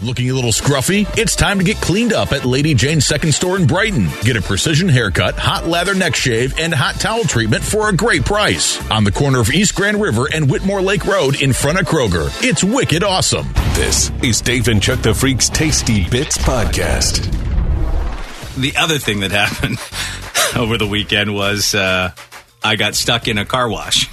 Looking a little scruffy? It's time to get cleaned up at Lady Jane's Second Store in Brighton. Get a precision haircut, hot lather neck shave, and hot towel treatment for a great price. On the corner of East Grand River and Whitmore Lake Road in front of Kroger. It's wicked awesome. This is Dave and Chuck the Freak's Tasty Bits Podcast. The other thing that happened over the weekend was I got stuck in a car wash.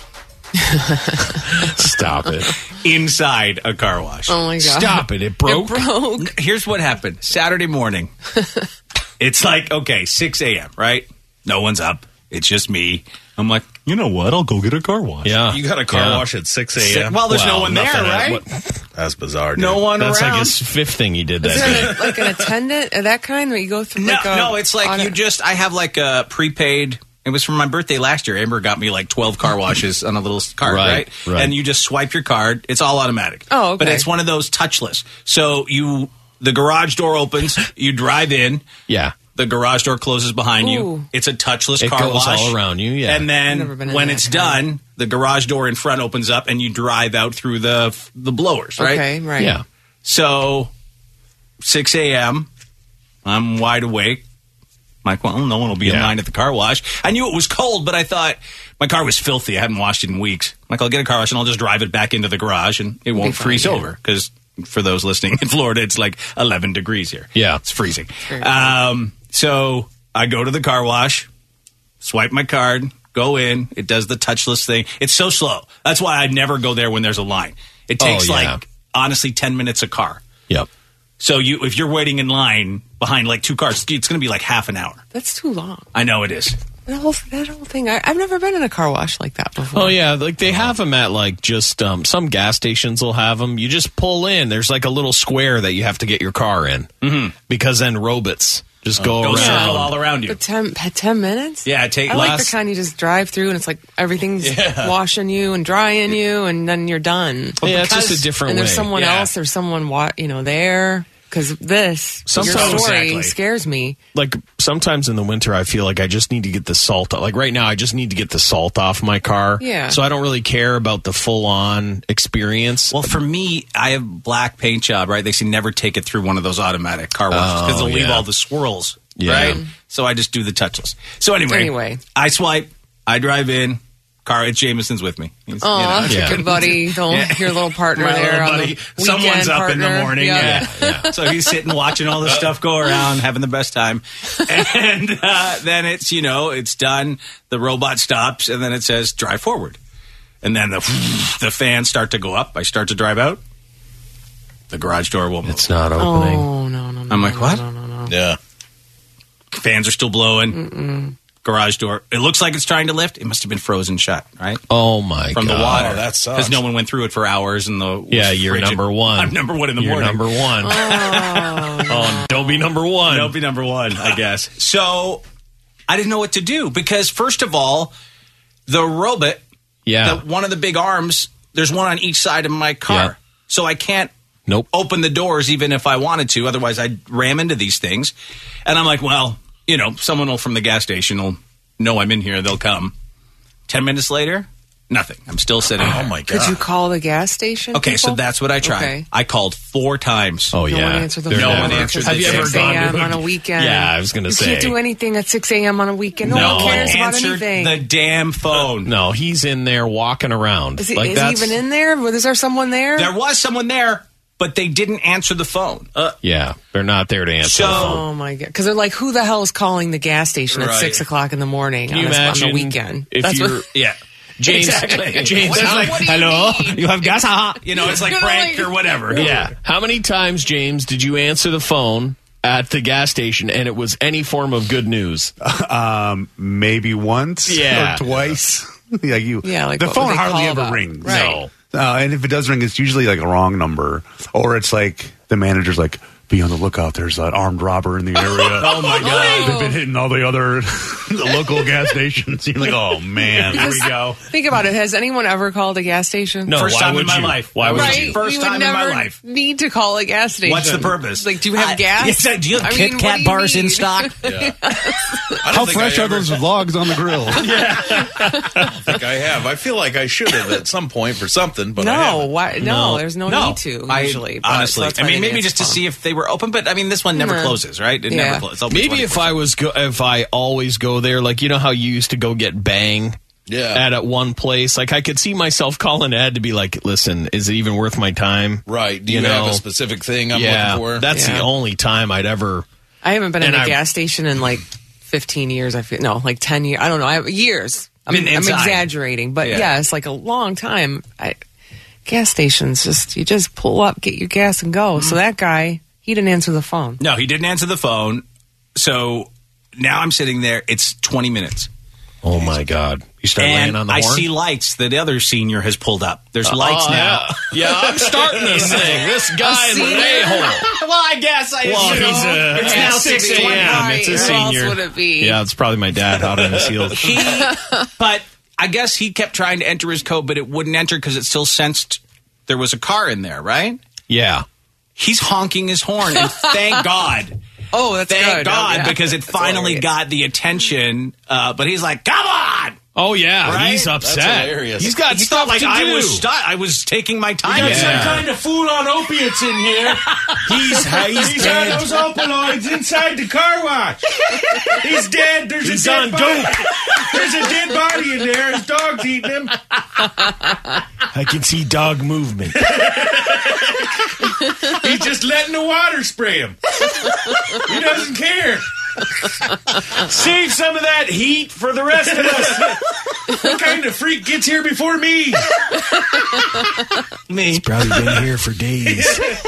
Stop it. Inside a car wash. Oh, my God. Stop it. It broke. Here's what happened. Saturday morning. It's like, okay, 6 a.m., right? No one's up. It's just me. I'm like, you know what? I'll go get a car wash. Yeah. You got a car wash at 6 a.m.? Well, there's no one there, right? That's bizarre, dude. No one That's around. like his fifth thing he did that Is day. there like an attendant or that kind where you go through? No, it's like I have like a prepaid. It was for my birthday last year. Amber got me like 12 car washes on a little card, right? And you just swipe your card. It's all automatic. Oh, okay. But it's one of those touchless. So the garage door opens, you drive in. Yeah. The garage door closes behind you. It's a touchless car goes wash. all around you, yeah. And then when it's done, the garage door in front opens up and you drive out through the blowers, right? Okay, right. Yeah. So 6 a.m., I'm wide awake. I'm like, well, no one will be in line at the car wash. I knew it was cold, but I thought my car was filthy. I hadn't washed it in weeks. I'm like, I'll get a car wash and I'll just drive it back into the garage and it won't freeze over. Because for those listening in Florida, it's like 11 degrees here. Yeah. It's freezing. So I go to the car wash, swipe my card, go in. It does the touchless thing. It's so slow. That's why I never go there when there's a line. It takes honestly 10 minutes a car. Yep. So if you're waiting in line behind like two cars, it's going to be like half an hour. That's too long. I know it is. That whole thing. I've never been in a car wash like that before. Oh, yeah. Like they have them at like just some gas stations will have them. You just pull in. There's like a little square that you have to get your car in. Mm-hmm. Because then robots just go around. Circle all around you. But 10 minutes? Yeah. I like the kind you just drive through and it's like everything's washing you and drying you and then you're done. Yeah, it's just a different way. And there's someone else. There's someone there. Because your story scares me. Like, sometimes in the winter, I feel like I just need to get the salt. Like, right now, I just need to get the salt off my car. Yeah. So I don't really care about the full-on experience. Well, for me, I have black paint job, right? They say never take it through one of those automatic car washes because they'll leave all the swirls, right? So I just do the touchless. So anyway, I swipe, I drive in. It's Jameson's with me. That's a good buddy. Your little partner My there. little buddy. Someone's up in the morning. Yeah. So he's sitting watching all this stuff go around, having the best time. And then it's, it's done. The robot stops, and then it says, drive forward. And then the fans start to go up. I start to drive out. The garage door will move. It's not opening. Oh, no. I'm like, what? No. Yeah. Fans are still blowing. Garage door. It looks like it's trying to lift. It must have been frozen shut, right? Oh, my God. From the water. Oh, that sucks. Because no one went through it for hours. And you're number one. I'm number one in the morning. You're number one. Oh, don't be number one. Don't be number one, I guess. So I didn't know what to do because, first of all, the robot, one of the big arms, there's one on each side of my car. Yeah. So I can't open the doors even if I wanted to. Otherwise, I'd ram into these things. And I'm like, well, someone from the gas station will know I'm in here. They'll come. 10 minutes later, nothing. I'm still sitting there. Oh, my God. Could you call the gas station? Okay, people? so that's what I tried. Okay. I called 4 times. Oh, yeah. No one answered the phone. No one answered the Have you ever 6 gone a.m. to on a weekend? Yeah, I was going to say. You can't do anything at 6 a.m. on a weekend. No one cares about answered anything. the damn phone. No, he's in there walking around. Is he even in there? Is there someone there? There was someone there, but they didn't answer the phone. Yeah, they're not there to answer the phone. Oh, my God. Because they're like, who the hell is calling the gas station at Right. 6 o'clock in the morning Can you on imagine the weekend? if you're... Yeah. James, Exactly. James, It's like, what do you hello, mean? you have gas? it's like prank or whatever. Yeah. How many times, James, did you answer the phone at the gas station and it was any form of good news? Maybe once Yeah. or twice. Like like the what phone would they hardly call ever about? rings. Right. No. And if it does ring, it's usually like a wrong number, or it's like the manager's like, be on the lookout. There's an armed robber in the area. Oh, my God. They've been hitting all the other the local gas stations. You're like, oh, man. Here we go. Think about it. Has anyone ever called a gas station? No, First why time in would my you? life. Why would Right? you? First We would time in my never life. need to call a gas station. What's the purpose? Like, do you have gas? Do you have I Kit mean, Kat what do you bars in need? stock? How fresh are those logs on the grill? I think I have. I feel like I should have at some point for something, but I No, haven't. why? No, there's no need to usually. but- honestly, so that's I why mean, they maybe answer just to the phone. see if they were open. But I mean, this one never No. closes, right? It Yeah. never closes. It's open Maybe if 24/7. I was if I always go there, like, you know how you used to go get Bang Yeah. at one place, like I could see myself calling Ed to be like, listen, is it even worth my time? Right. Do you have a specific thing I'm yeah, looking for? that's the Yeah. only time I'd ever. I haven't been in And a I- gas station in like 15 years. I feel like 10 years. I don't know. I have years. I'm Been inside. exaggerating, but Yeah. yeah, it's like a long time. Gas stations, you just pull up, get your gas, and go. So that guy, he didn't answer the phone. No, he didn't answer the phone. So now I'm sitting there. It's 20 minutes. Oh my God! You start laying And on the I horn. see lights that the other senior has pulled up. There's lights now. Yeah, I'm starting this thing. This guy in the senior? a-hole. Well, I guess I Well, assume. it's It now has to 6 be. a.m. Right. It's a Who senior. else would it be? Yeah, it's probably my dad out in his heels. But I guess he kept trying to enter his code, but it wouldn't enter because it still sensed there was a car in there, right? Yeah. He's honking his horn, and thank God. Oh, that's Thank good. God, Oh, yeah. because it That's finally hilarious. got the attention. But he's like, come on! Oh yeah, Right? he's That's upset. hilarious. He's got He stuff felt like to I do. was taking my time. got some kind of fool on opiates in here. He's dead. Those opioids inside the car wash. He's dead. There's a dead body. There's a dead body in there. His dog's eating him. I can see dog movement. He's just letting the water spray him. He doesn't care. Save some of that heat for the rest of us. What kind of freak gets here before me? Me. Probably been here for days.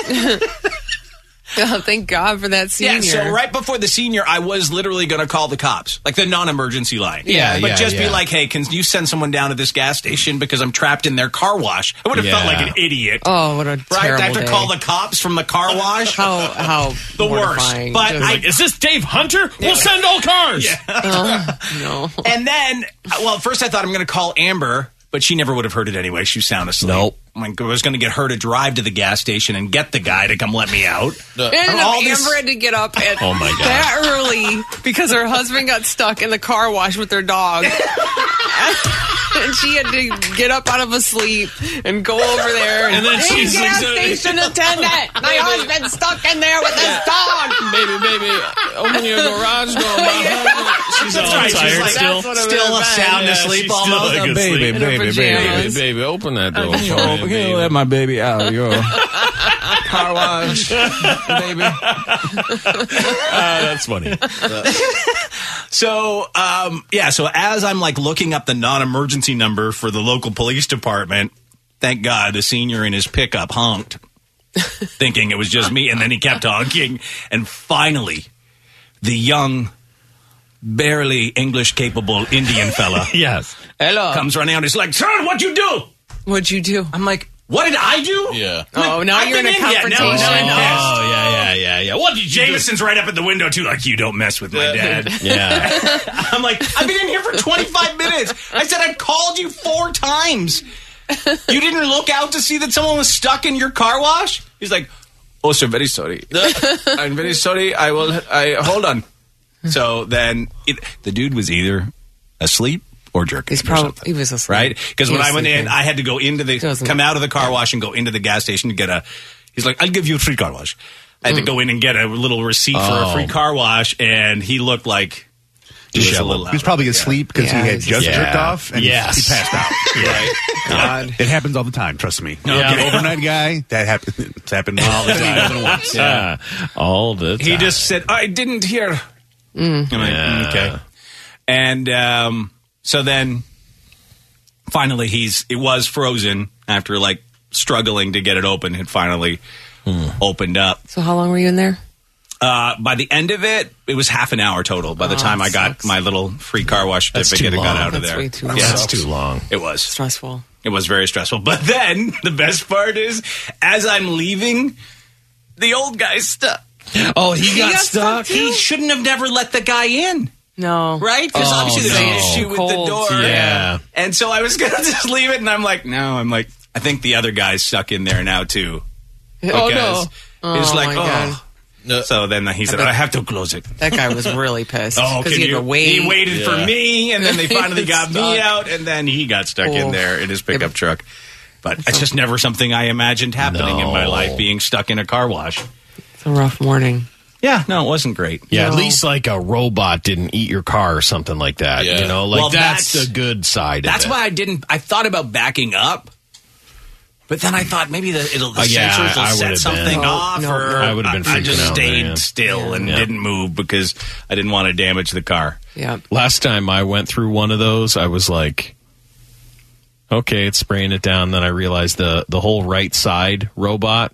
Oh, thank God for that senior. Yeah, so right before the senior, I was literally going to call the cops, like the non-emergency line. Yeah, but yeah, just be yeah. like, hey, can you send someone down to this gas station because I'm trapped in their car wash? I would have felt Yeah. like an idiot. Oh, what a right? terrible I have to day. call the cops from the car wash. How The worst. mortifying. But Just- I- Like, is this Dave Hunter? We'll send all cars. no. And then, well, at first I thought I'm going to call Amber, but she never would have heard it anyway. She was sound asleep. Nope. I was going to get her to drive to the gas station and get the guy to come let me out. And all Amber this- had to get up at Oh, my God. that early because her husband got stuck in the car wash with their dog. And she had to get up out of a sleep and go over there. And then hey, she's gas like, station attendant, my husband's stuck in there with his dog. Baby, open your garage door. She's all right, she's tired like, still. That's what it Still would've sound been. asleep she's still almost. like Oh, baby, asleep. In her pajamas. Baby, open that door for me, baby. let my baby out. Your car wash, baby. That's funny. So, so as I'm like looking up the non-emergency number for the local police department, thank God the senior in his pickup honked, thinking it was just me, and then he kept honking, and finally, the young, barely English-capable Indian fella Yes. Hello. comes running out. He's like, "Sir, what'd you do?" What'd you do? I'm like, "What did I do?" Yeah. Oh, now I've you're in been a in yet. Now I'm confrontation. pissed. Oh, yeah. What did you Jameson's right up at the window too, like, "You don't mess with my dad." do? Yeah. I'm like, "I've been in here for 25 minutes. I said I called you 4 times. You didn't look out to see that someone was stuck in your car wash?" He's like, "Oh, sir, very sorry. I'm very sorry. I hold on." So then the dude was either asleep or jerking. He's or probably something. he was asleep. Right? Because when He was I went in, sleeping. I had to go into come out of the car wash and go into the gas station to get he's like, "I'll give you a free car wash." I had to go in and get a little receipt for a free car wash, and he looked like he was a little He was probably asleep because Yeah, he had he's just just- jerked off and Yes. he passed out. right. God. It happens all the time, trust me. Yeah. The overnight guy, that happens. It's happened all the time. Once. Yeah. All the time. He just said, "I didn't hear." I'm like, Yeah. okay. And so then finally it was frozen after like struggling to get it open. It finally opened up. So how long were you in there? By the end of it, it was half an hour total. By the time I got sucks. my little free car wash That's certificate too and got long. out of That's there. way too long. Yeah, That's too long. it was. Stressful. It was very stressful. But then the best part is, as I'm leaving, the old guy's stuck. Oh, he got stuck. too? He shouldn't have never let the guy in. No. Right? Because Oh, obviously there's no. an issue with the Cold. door. Yeah. And so I was going to just leave it, and I'm like, I think the other guy's stuck in there now, too. Oh, no. Because it's like, my God. So then he said, I have to close it. That guy was really pissed. Oh, because he had to wait. He waited for me, and then they finally got me Stuck. out, and then he got stuck in Oh. there in his pickup truck. But it's just never something I imagined happening in my No. life, being stuck in a car wash. It's a rough morning. Yeah, no, it wasn't great. Yeah, No. at least like a robot didn't eat your car or something like that. Yeah. You know, like Well, that's that's- the good side That's of it. why I thought about backing up. But then I thought maybe the yeah, sensors will I set would've something been. off. No, or no. I would've been I freaking just out, stayed man. still and Yeah. didn't move because I didn't want to damage the car. Yeah. Last time I went through one of those, I was like, okay, it's spraying it down. Then I realized the whole right side robot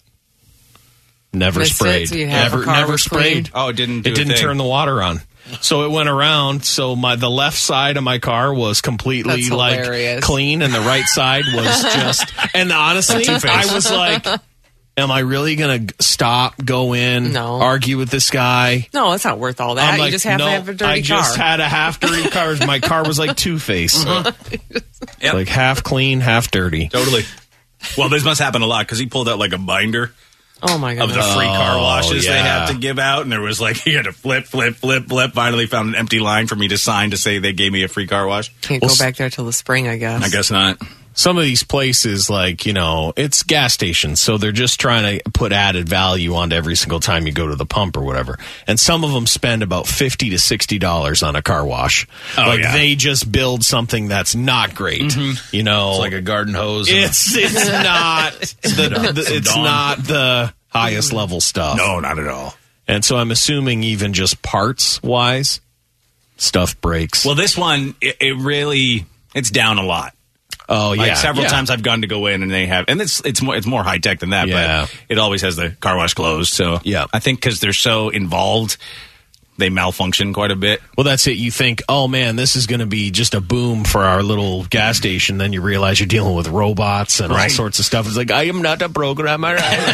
never Missed it, sprayed. so you have never a car never was sprayed. clean? Oh, it didn't do It a didn't thing. turn the water on. So it went around. So the left side of my car was completely That's like hilarious. clean, and the right side was just. And honestly, I was like, "Am I really gonna stop, go in, No. argue with this guy?" No, it's not worth all that. I'm You like, just have no, to have a dirty I just car. had a half dirty car. My car was like Two-Face, Yep. like half clean, half dirty. Totally. Well, this must happen a lot because he pulled out like a binder Oh my of god. the free car washes they yeah. have to give out, and there was like he had to flip. Finally, found an empty line for me to sign to say they gave me a free car wash. Can't go back there till the spring, I guess. I guess not. Some of these places, like, you know, it's gas stations, so they're just trying to put added value onto every single time you go to the pump or whatever. And some of them spend about $50 to $60 on a car wash. Oh, like yeah. they just build something that's not great. You know, It's like a garden hose. and it's not it's not the highest level stuff. No, not at all. And so I'm assuming even just parts wise, stuff breaks. Well, this one it really it's down a lot. oh yeah, Like several yeah. times I've gone to go in and they have, and it's more high tech than that, Yeah. but it always has the car wash closed. So Yeah. I think because they're so involved, they malfunction quite a bit. Well, that's it. You think, oh man, this is going to be just a boom for our little gas station. Then you realize you're dealing with robots and all Right. sorts of stuff. It's like, I am not a programmer.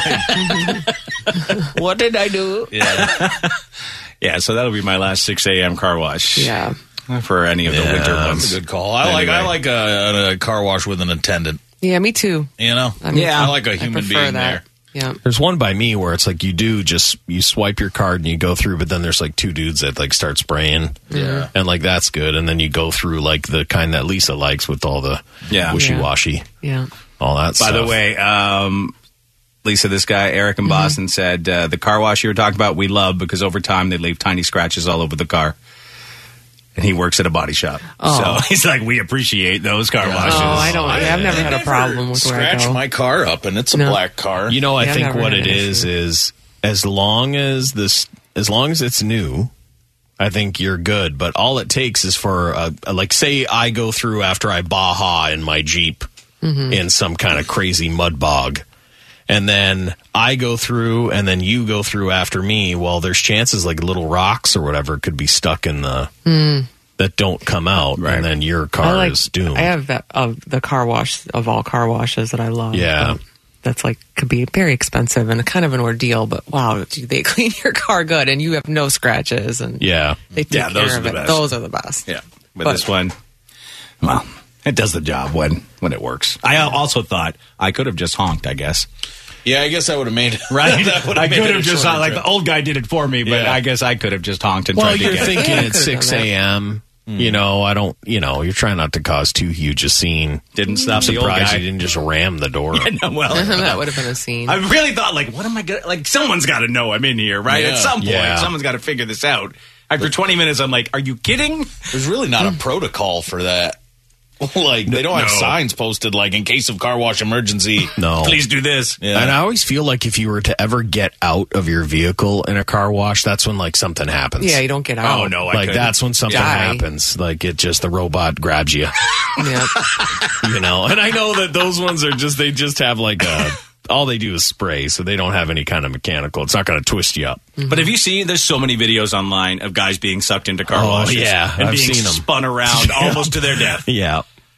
What did I do? Yeah, so that'll be my last 6 a.m. car wash. Yeah. For any of the winter That's ones. a good call. I like a car wash with an attendant. Yeah, me too. You know, Yeah. I like a human prefer being that. there. Yeah. There's one by me where it's like you swipe your card and you go through, but then there's like two dudes that like start spraying. Yeah. And like that's good. And then you go through like the kind that Lisa likes with all the Yeah. wishy-washy, Yeah. all that By stuff. the way, Lisa, this guy, Eric in Boston, said the car wash you were talking about, we love because over time they leave tiny scratches all over the car. And he works at a body shop. Oh. So he's like, we appreciate those car washes. Oh, I don't. I've never had a problem with where I Scratch go. my car up, and it's a No. black car. You know, I Yeah, I've think never what had it an is as long as it's new, I think you're good. But all it takes is for like say I go through after I Baja in my Jeep in some kind of crazy mud bog. And then I go through and then you go through after me. Well, there's chances like little rocks or whatever could be stuck in the that don't come out. Right. And then your car is doomed. I have that the car wash of all car washes that I love. Yeah. But that's like could be very expensive and kind of an ordeal. But wow, do they clean your car good and you have no scratches and yeah. they take Yeah, those care are of the it. best. Those are the best. Yeah. But But- this one, well, it does the job when it works. I also thought I could have just honked, I guess. Yeah, I guess I would have made it. Right? That would've I made could it have a just shorter like trip. the old guy did it for me, but Yeah. I guess I could have just honked and Well, tried to you're get thinking Yeah, I at could've 6 done that. a.m. You know, you're trying not to cause too huge a scene. Didn't stop I'm the old surprised guy. you didn't just ram the door. Well, That would have been a scene. I really thought, like, what am I going to, like, someone's got to know I'm in here, right? Yeah. At some point, Yeah. someone's got to figure this out. After 20 minutes, I'm like, are you kidding? There's really not a protocol for that. Like, they don't have No. signs posted, like, in case of car wash emergency. No. Please do this. Yeah. And I always feel like if you were to ever get out of your vehicle in a car wash, that's when like something happens. yeah, you don't get out. Oh, no, I Like couldn't. that's when something Die. happens. Like the robot grabs you, Yeah. you know. And I know that those ones are they just have like all they do is spray, so they don't have any kind of mechanical. It's not going to twist you up. But have you seen, there's so many videos online of guys being sucked into car Oh, washes. yeah, And I've being seen 'em. spun around almost to their death. Yeah.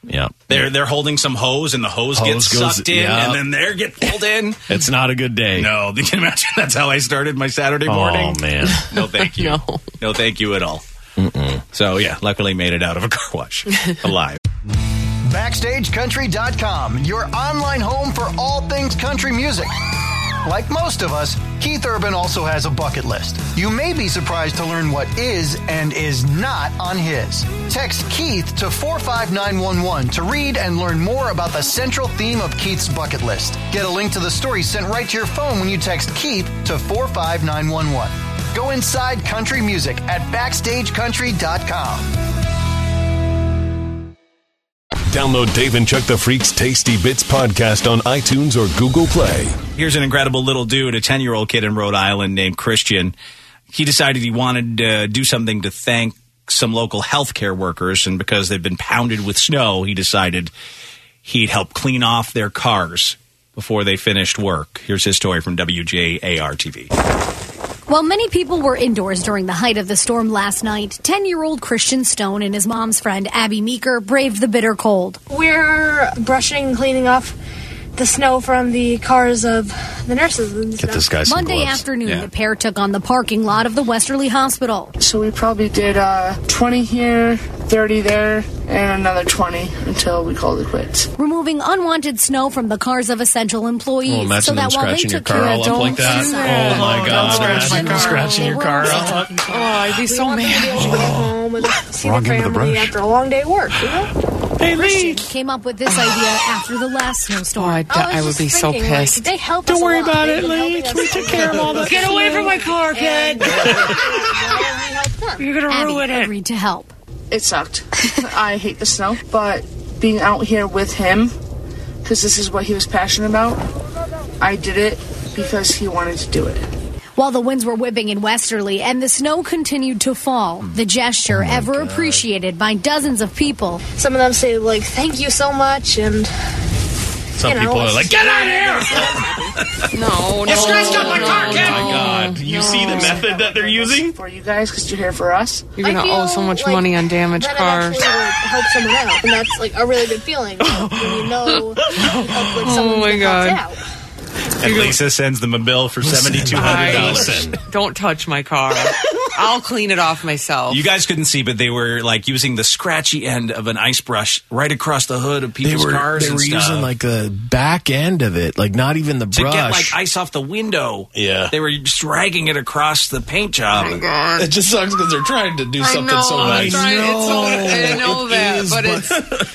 Yeah. They're holding some hose, and the hose gets goes- sucked in, yeah. and then they get pulled in. It's not a good day. No, you can imagine that's how I started my Saturday morning. Oh, man. No, thank you. No, thank you at all. So, yeah, luckily made it out of a car wash alive. BackstageCountry.com, your online home for all things country music. Like most of us, Keith Urban also has a bucket list. You may be surprised to learn what is and is not on his. Text Keith to 45911 to read and learn more about the central theme of Keith's bucket list. Get a link to the story sent right to your phone when you text Keith to 45911. Go inside country music at BackstageCountry.com. Download Dave and Chuck the Freak's Tasty Bits podcast on iTunes or Google Play. Here's an incredible little dude, a 10-year-old kid in Rhode Island named Christian. He decided he wanted to do something to thank some local healthcare workers, and because they've been pounded with snow, he decided he'd help clean off their cars before they finished work. Here's his story from WJAR-TV. While many people were indoors during the height of the storm last night, 10-year-old Christian Stone and his mom's friend Abby Meeker braved the bitter cold. We're brushing and cleaning off the snow from the cars of the nurses and stuff. Get this guy some Monday gloves. afternoon, the pair took on the parking lot of the Westerly Hospital. So we probably did 20 here, 30 there, and another 20 until we called it quits. Removing unwanted snow from the cars of essential employees. Oh, imagine so them that while they scratching your took car care all of up like that. Oh, my God. Scratching your car up. Oh, I'd be so mad. Go home and see Wrong the end of the family brush. after a long day of work, you know? Christian came up with this idea after the last snowstorm. I would be so pissed. They help us. Don't worry about it, Lee. We took care of all the. Get away from my car, kid! You're gonna Abby agreed to help. It sucked. I hate the snow, but being out here with him, because this is what he was passionate about, I did it because he wanted to do it. While the winds were whipping in Westerly and the snow continued to fall, the gesture ever appreciated by dozens of people. Some of them say, like, thank you so much, and Some people are like, get out of here! No. You scratched up my car, kid! Oh, my God. You see the method that they're using? For you guys, because you're here for us. You're going to owe so much money on damaged that cars. I've actually, like, helped someone out, and that's, like, a really good feeling. When you know you helped, like, someone my that God. helped out. And Lisa sends them a bill for $7,200. Don't touch my car. I'll clean it off myself. You guys couldn't see, but they were like using the scratchy end of an ice brush right across the hood of people's cars. They and were stuff. using like the back end of it, like not even the to brush. get like ice off the window. Yeah. They were just dragging it across the paint job. Oh my God. It just sucks because they're trying to do I something know, so I'm nice. trying- I know It that, is, but it's,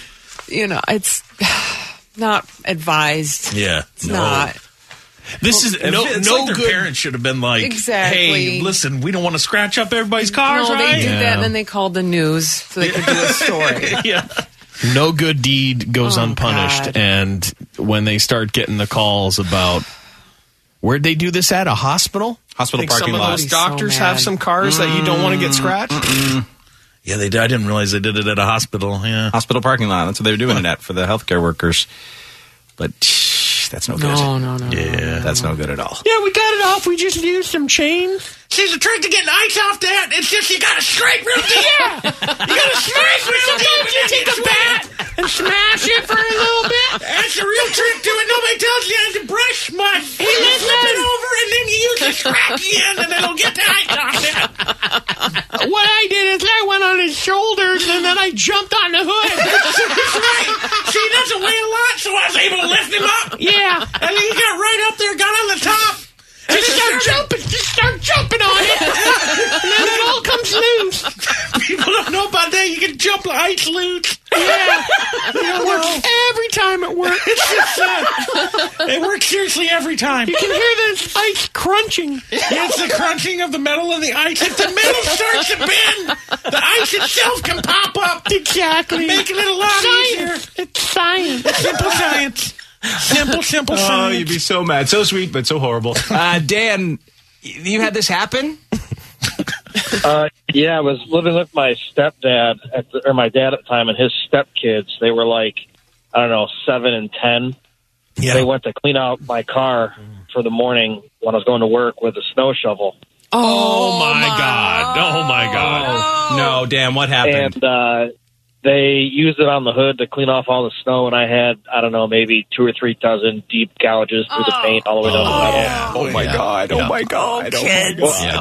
it's not advised. Yeah, It's not. This is It's no like good. their parents should have been like, Exactly. "Hey, listen, we don't want to scratch up everybody's cars, No, right?" they did that, and then they called the news so they could do a story. Yeah. No good deed goes Oh, unpunished. God. And when they start getting the calls about where'd they do this at? A hospital? Hospital Think parking some lot. of those So doctors have mad. some cars that you don't want to get scratched? Yeah, they did. I didn't realize they did it at a hospital. Yeah. Hospital parking lot. That's what they were doing it at for the healthcare workers. But that's no good. No. Yeah. That's no good at all. Yeah, we got it off. We just used some chains. See, the trick to getting ice off that, it's just you gotta scrape real deep. You gotta smash real deep. You take a bat and smash it for a little bit. That's the real trick to it. Nobody tells you how to brush much. You flip it over and then you use the scratchy end and it'll get the ice off it. What I did is I went on his shoulders and then I jumped on the hood. That's right. See, he doesn't weigh a lot, so I was able to lift him up. Yeah. And then he got right up there, got on the top. And just start jumping on it. And then it all comes loose. People don't know about that. You can jump like ice loose. Yeah. It works every time it works. It works seriously every time. You can hear this ice crunching. Yeah, it's the crunching of the metal and the ice. If the metal starts to bend, the ice itself can pop up. Exactly. Making it a lot easier. It's science. Simple science. Simple Oh, science. you'd be so mad. So sweet, but so horrible. Dan, you had this happen? Yeah, I was living with my stepdad or my dad at the time, and his stepkids. They were like, I don't know, 7 and 10. Yeah. They went to clean out my car for the morning when I was going to work with a snow shovel. Oh, my God. Oh, my God. No, Dan, what happened? And they used it on the hood to clean off all the snow, and I had, I don't know, maybe 2 or 3 dozen deep gouges through the paint all the way down the metal. Yeah. Oh my God. Oh my God. Kids.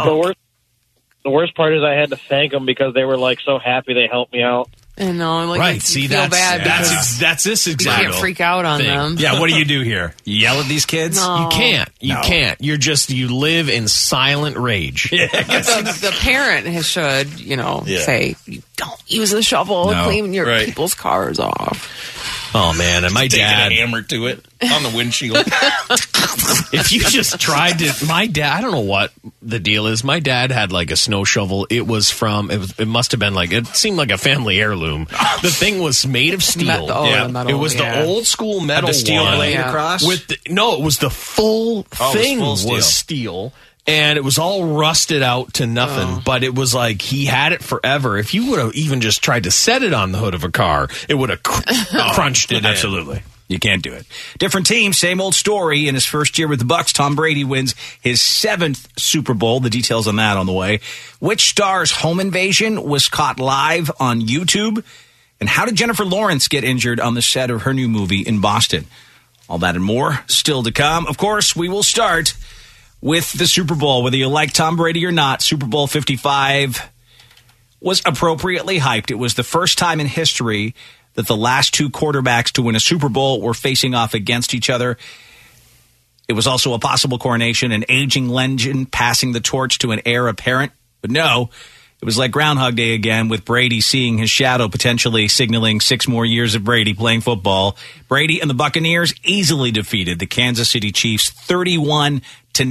The worst part is I had to thank them because they were like so happy they helped me out. I know, like, Right, you see, feel bad that's this you exact can't freak out on thing. them. Yeah, what do you do here? You yell at these kids? No. You can't. You can't. You live in silent rage. But the parent should, say, don't use the shovel to clean your people's cars off. Oh, man, and my dad... a hammer to it on the windshield. If you just tried to... My dad... I don't know what the deal is. My dad had, like, a snow shovel. It was from... It must have been, like... It seemed like a family heirloom. The thing was made of steel. The metal, it was the old school metal Had the steel one. blade across? No, it was the full thing was steel. And it was all rusted out to nothing, but it was like he had it forever. If you would have even just tried to set it on the hood of a car, it would have crunched it. Absolutely. You can't do it. Different team, same old story. In his first year with the Bucs, Tom Brady wins his 7th Super Bowl. The details on that on the way. Which star's home invasion was caught live on YouTube? And how did Jennifer Lawrence get injured on the set of her new movie in Boston? All that and more still to come. Of course, we will start with the Super Bowl. Whether you like Tom Brady or not, Super Bowl 55 was appropriately hyped. It was the first time in history that the last 2 quarterbacks to win a Super Bowl were facing off against each other. It was also a possible coronation, an aging legend passing the torch to an heir apparent. But no, it was like Groundhog Day again, with Brady seeing his shadow potentially signaling 6 more years of Brady playing football. Brady and the Buccaneers easily defeated the Kansas City Chiefs 31-9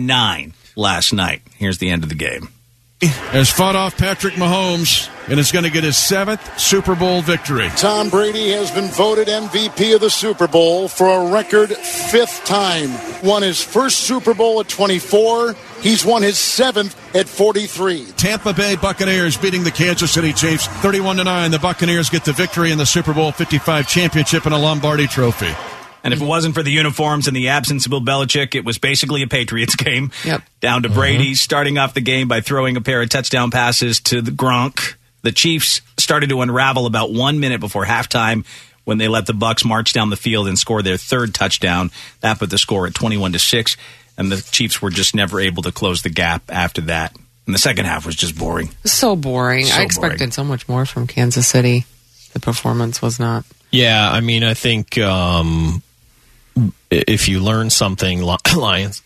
last night. Here's the end of the game. Has fought off Patrick Mahomes and is going to get his 7th Super Bowl victory. Tom Brady has been voted MVP of the Super Bowl for a record 5th time. Won his first Super Bowl at 24. He's won his 7th at 43. Tampa Bay Buccaneers beating the Kansas City Chiefs 31-9. The Buccaneers get the victory in the Super Bowl 55 championship and a Lombardi trophy. And if it wasn't for the uniforms and the absence of Bill Belichick, it was basically a Patriots game. Yep. Down to Brady, starting off the game by throwing a pair of touchdown passes to the Gronk. The Chiefs started to unravel about 1 minute before halftime when they let the Bucs march down the field and score their 3rd touchdown. That put the score at 21-6, and the Chiefs were just never able to close the gap after that. And the second half was just boring. So boring. I expected so much more from Kansas City. The performance was not. Yeah, I mean, I think if you learn something, Lions,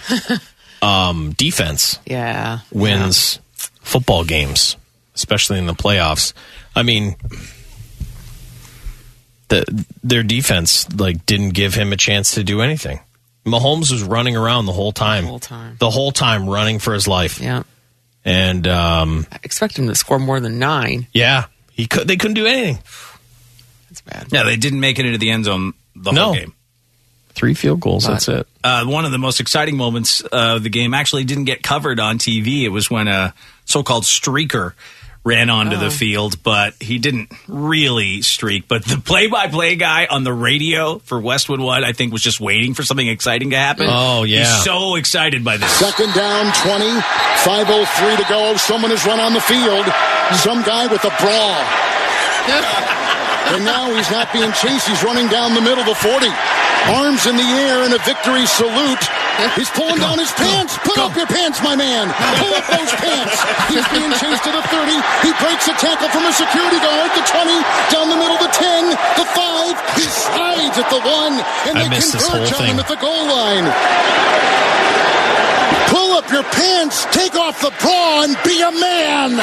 defense wins football games, especially in the playoffs. I mean, their defense didn't give him a chance to do anything. Mahomes was running around the whole time. The whole time running for his life. Yeah. And I expect him to score more than 9. Yeah. They couldn't do anything. That's bad. Yeah, they didn't make it into the end zone the whole game. 3 field goals, that's it. One of the most exciting moments of the game actually didn't get covered on TV. It was when a so-called streaker ran onto the field, but he didn't really streak. But the play-by-play guy on the radio for Westwood One, I think, was just waiting for something exciting to happen. Oh, yeah. He's so excited by this. 2nd down, 20, 5:03 to go. Someone has run on the field. Some guy with a bra. And now he's not being chased. He's running down the middle of the 40. Arms in the air in a victory salute. He's pulling down his pants. Put up your pants, my man. Pull up those pants. He's being chased to the 30. He breaks a tackle from a security guard. The 20, down the middle, the 10, the 5. He slides at the 1, and they converge on him at the goal line. Pull up your pants, take off the bra, and be a man.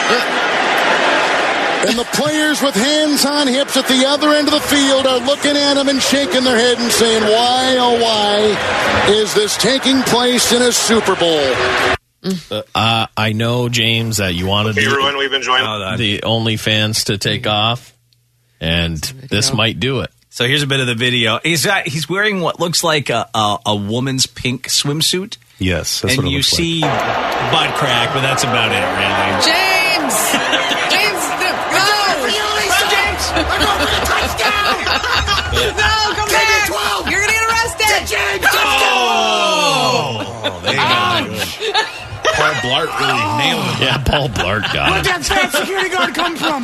And the players with hands on hips at the other end of the field are looking at him and shaking their head and saying, why, oh why, is this taking place in a Super Bowl? I know, James, that you wanted everyone, we've been joining the OnlyFans to take off, and this might do it. So here's a bit of the video. He's wearing what looks like a woman's pink swimsuit. Yes, that's and what it you looks see butt crack, but that's about it, really. James, I'm going for the touchdown! No, come back! 12. You're going to get arrested! James, Oh, there you go. Paul Blart really nailed him. Yeah, Paul Blart got Where'd it. that fat security guard come from?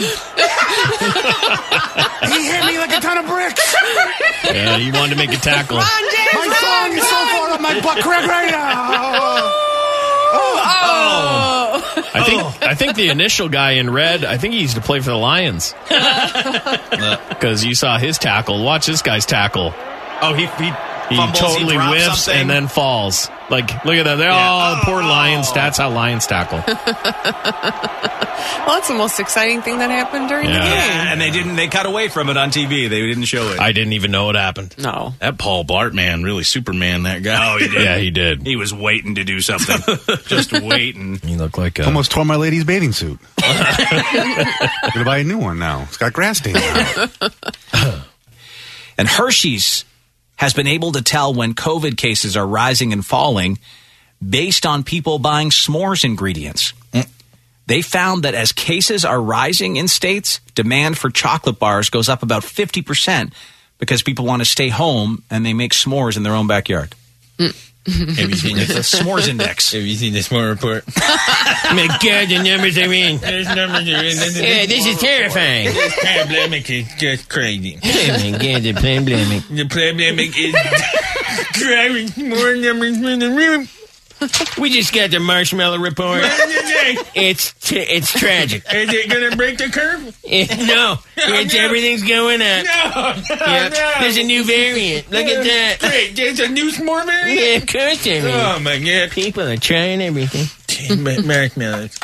He hit me like a ton of bricks. Yeah, you wanted to make a tackle. My thong is so far up my butt crack right now. I think the initial guy in red, I think he used to play for the Lions. Because you saw his tackle. Watch this guy's tackle. Oh, he fumbles, totally drops whiffs something. and then falls. Like, look at that. Oh, poor Lions. That's how Lions tackle. Well, that's the most exciting thing that happened during the game. Yeah, and they cut away from it on TV. They didn't show it. I didn't even know it happened. No. That Paul Blart man, really Superman, that guy. Oh, he did. Yeah, he did. He was waiting to do something. Just waiting. He looked like Almost tore my lady's bathing suit. Gonna buy a new one now. It's got grass stains on it. And Hershey's has been able to tell when COVID cases are rising and falling based on people buying s'mores ingredients. They found that as cases are rising in states, demand for chocolate bars goes up about 50% because people want to stay home and they make s'mores in their own backyard. Have you seen the s'mores index? Have you seen the s'more report? My God, the numbers are in. Yeah, this is terrifying. This pandemic is just crazy. Oh my God, the pandemic. The pandemic is driving more numbers in the room. We just got the marshmallow report. It's tragic. Is it going to break the curve? No, everything's going up. No. There's a new variant. Look at that. Great, there's a new s'more variant? Yeah, of course there is. Oh, my God. People are trying everything. Marshmallows.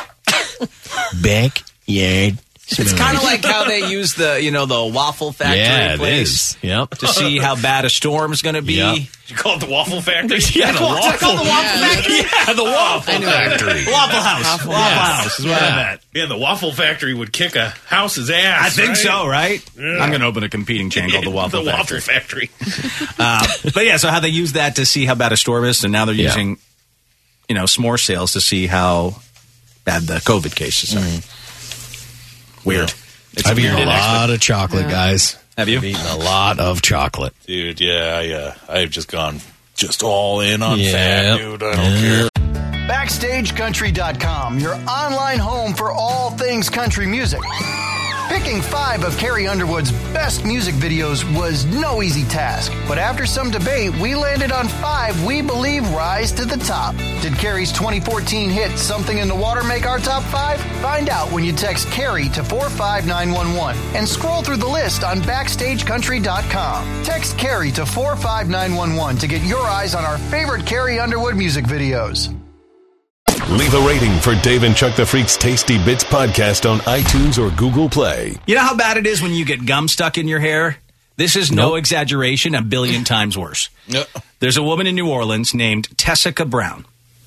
Backyard. It's kind of like how they use the waffle factory place to see how bad a storm's going to be. Yep. You call it the Waffle Factory? Yeah, the Waffle Factory. Yeah, the Waffle Factory. Waffle House. Waffle House is what I meant. Yeah, the Waffle Factory would kick a house's ass. I think so, right? Yeah. I'm going to open a competing chain called the Waffle Factory. Waffle Factory. But yeah, so how they use that to see how bad a storm is, and now they're using, s'more sales to see how bad the COVID cases are. Weird. I've eaten a lot of chocolate, guys. Have you? I've eaten a lot of chocolate. Dude, yeah, I've just gone all in on fat, dude. I don't care. BackstageCountry.com, your online home for all things country music. Picking 5 of Carrie Underwood's best music videos was no easy task, but after some debate, we landed on 5 we believe rise to the top. Did Carrie's 2014 hit Something in the Water make our top 5? Find out when you text Carrie to 45911 and scroll through the list on BackstageCountry.com. Text Carrie to 45911 to get your eyes on our favorite Carrie Underwood music videos. Leave a rating for Dave and Chuck the Freak's Tasty Bits podcast on iTunes or Google Play. You know how bad it is when you get gum stuck in your hair? This is no exaggeration, 1 billion times worse. There's a woman in New Orleans named Tessica Brown.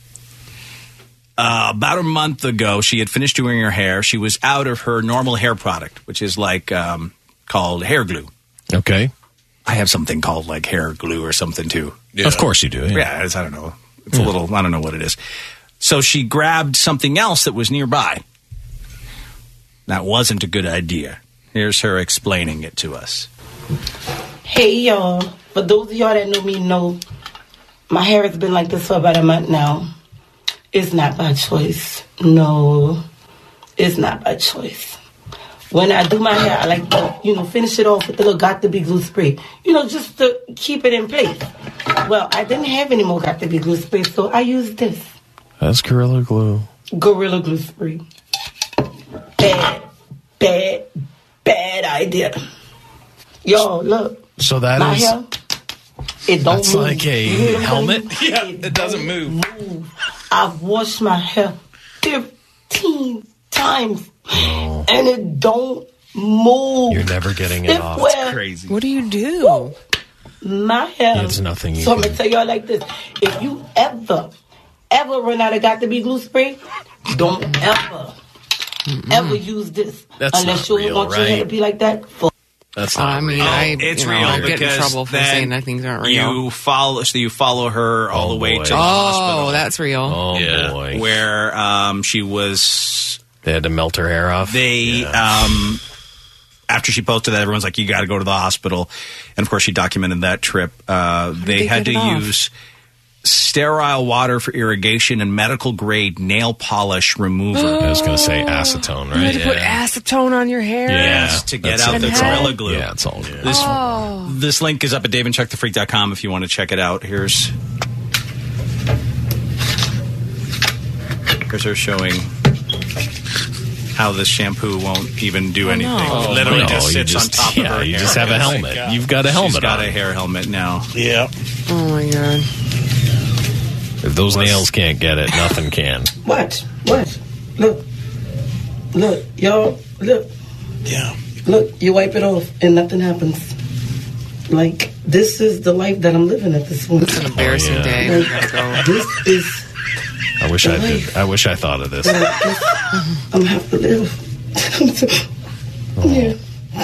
About a month ago, she had finished doing her hair. She was out of her normal hair product, which is like called hair glue. Okay. I have something called like hair glue or something too. Yeah. Of course you do. Yeah, I don't know. It's a little, I don't know what it is. So she grabbed something else that was nearby. That wasn't a good idea. Here's her explaining it to us. Hey, y'all. For those of y'all that know me know my hair has been like this for about a month now. It's not by choice. No, it's not by choice. When I do my hair, I like to, finish it off with the little Got to Be glue spray. Just to keep it in place. Well, I didn't have any more Got to Be glue spray, so I used this. That's Gorilla Glue. Gorilla Glue spray. Bad idea. Yo, look. So that my is... hair, it don't that's move. like a helmet? Yeah, it doesn't move. I've washed my hair 15 times, and it don't move. You're never getting it off. It's crazy. What do you do? My hair. It's nothing you So I'm can... going to tell y'all like this. If you ever run out of Got to Be glue spray, don't ever use this. That's unless not you real, want your hair to right? be like that. That's not real. It's real I get in because trouble for then saying that things aren't real. you follow her all the way to the Oh, hospital. that's real. Oh, yeah, boy. where she was... They had to melt her hair off? After she posted that, everyone's like, you got to go to the hospital. And, of course, she documented that trip. They had to use sterile water for irrigation and medical grade nail polish remover. I was going to say acetone, You right? had to put acetone on your hair? Yeah. To get That's out it. the It's all- Gorilla Glue. Yeah, it's all good. This link is up at daveandchuckthefreak.com if you want to check it out. Here's her showing how this shampoo won't even do anything. no. It literally No, just you sits just- on top of yeah, her you hair. just have a Oh my helmet. God. You've got a helmet She's got on. a hair helmet now. Yep. Oh my God. If those nails can't get it, nothing can. Watch. Look, y'all. Look. Yeah. Look, you wipe it off and nothing happens. Like, this is the life that I'm living at this point. It's an embarrassing day. Like, this is I wish I did. I wish I thought of this. I'm gonna have to live. Yeah.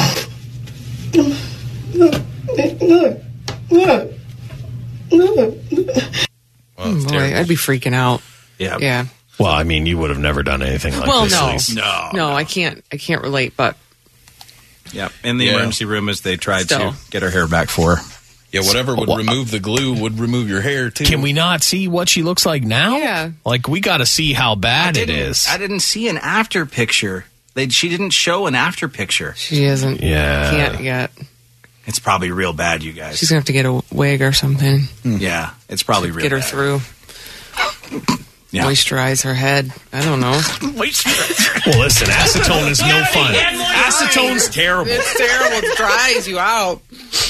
Look. Oh, boy, I'd be freaking out. Yeah. Well, I mean, you would have never done anything like Well, this. no. Lise. No, I can't relate, but Yeah, in the Yeah. emergency room as they tried Still. to get her hair back for her. Yeah, whatever would remove the glue would remove your hair, too. Can we not see what she looks like now? Yeah. Like, we got to see how bad it is. I didn't see an after picture. She didn't show an after picture. she isn't. Yeah. Can't yet. It's probably real bad, you guys. She's going to have to get a wig or something. Yeah, it's probably real Get her bad. through. Yeah. Moisturize her head. I don't know. Well, listen, acetone is no fun. Acetone's terrible. It's terrible. It dries you out.